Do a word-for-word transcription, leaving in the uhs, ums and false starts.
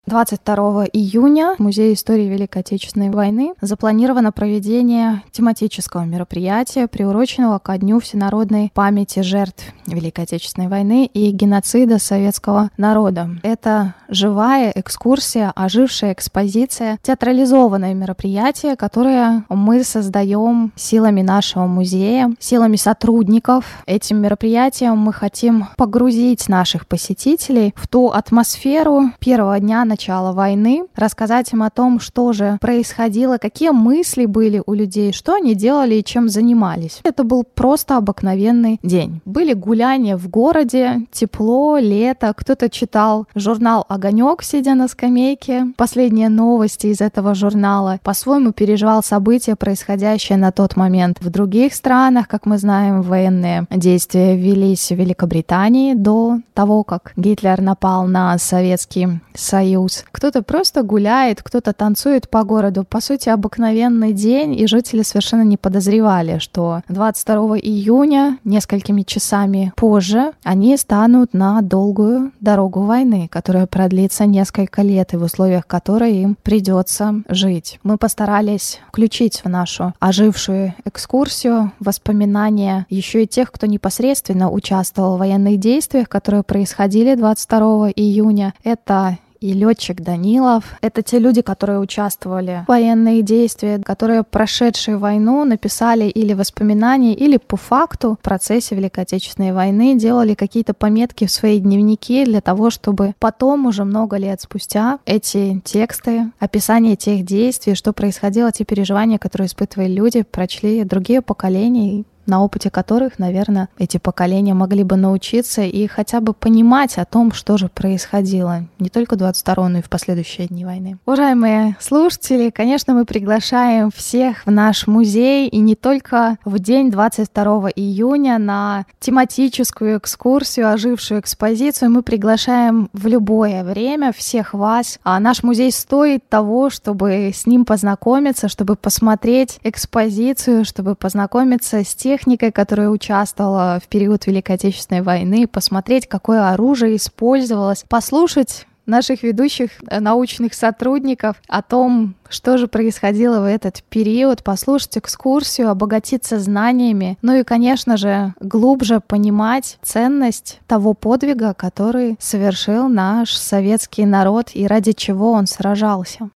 двадцать второго июня в Музее истории Великой Отечественной войны запланировано проведение тематического мероприятия, приуроченного ко Дню всенародной памяти жертв Великой Отечественной войны и геноцида советского народа. Это живая экскурсия, ожившая экспозиция, театрализованное мероприятие, которое мы создаем силами нашего музея, силами сотрудников. Этим мероприятием мы хотим погрузить наших посетителей в ту атмосферу первого дня начала войны, рассказать им о том, что же происходило, какие мысли были у людей, что они делали и чем занимались. Это был просто обыкновенный день. Были гуляния в городе, тепло, лето, кто-то читал журнал «Огонек», сидя на скамейке, последние новости из этого журнала, по-своему переживал события, происходящие на тот момент в других странах. Как мы знаем, военные действия велись в Великобритании до того, как Гитлер напал на Советский Союз. Кто-то просто гуляет, кто-то танцует по городу. По сути, обыкновенный день, и жители совершенно не подозревали, что двадцать второго июня, несколькими часами позже, они станут на долгую дорогу войны, которая продлится несколько лет, и в условиях которой им придется жить. Мы постарались включить в нашу ожившую экскурсию воспоминания еще и тех, кто непосредственно участвовал в военных действиях, которые происходили двадцать второго июня. Это и летчик Данилов. Это те люди, которые участвовали в военных действиях, которые, прошедшие войну, написали или воспоминания, или по факту в процессе Великой Отечественной войны делали какие-то пометки в свои дневники для того, чтобы потом, уже много лет спустя, эти тексты, описание тех действий, что происходило, те переживания, которые испытывали люди, прочли другие поколения, на опыте которых, наверное, эти поколения могли бы научиться и хотя бы понимать о том, что же происходило не только двадцать второго, но и в последующие дни войны. Уважаемые слушатели, конечно, мы приглашаем всех в наш музей, и не только в день двадцать второго июня на тематическую экскурсию, ожившую экспозицию. Мы приглашаем в любое время всех вас. А наш музей стоит того, чтобы с ним познакомиться, чтобы посмотреть экспозицию, чтобы познакомиться с техникой, техникой, которая участвовала в период Великой Отечественной войны, посмотреть, какое оружие использовалось, послушать наших ведущих научных сотрудников о том, что же происходило в этот период, послушать экскурсию, обогатиться знаниями, ну и, конечно же, глубже понимать ценность того подвига, который совершил наш советский народ и ради чего он сражался.